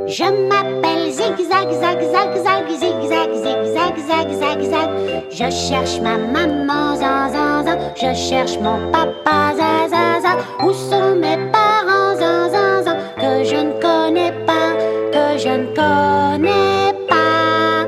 Je m'appelle Zigzag, zag, zag, zag, zigzag, zigzag, zag, zag, zag. Je cherche ma maman, zan, zan, zan. Je cherche mon papa, zan, zan, zan. Où sont mes parents, zan, zan, zan. Que je ne connais pas, que je ne connais pas.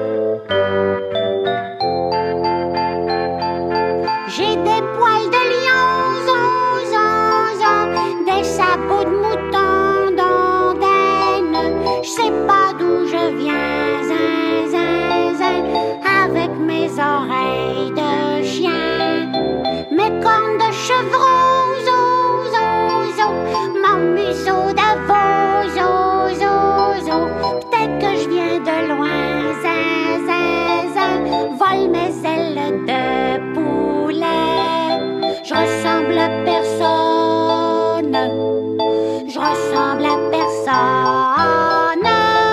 J'ai des poils de lion, zan, zan, zan. Des sabots de mouton, d'ondaine. Je sais pas d'où je viens, zin, zin, zin. Avec mes oreilles de chien, mes cornes de chevreau, zo, zo, zo. Mon museau d'avo, zo, zo, zo. Peut-être que je viens de loin, zin, zin, zin. Vole mes ailes de poulet. Je ressemble à personne, je ressemble à personne.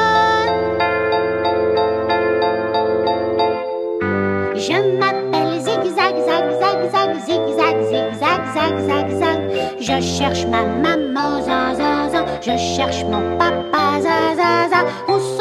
Je m'appelle Zigzag, zag, zag, zag, zigzag, zigzag, zag, zag, zag. Je cherche ma maman, zan, zan, zan. Je cherche mon papa, zan, zan, zan. Où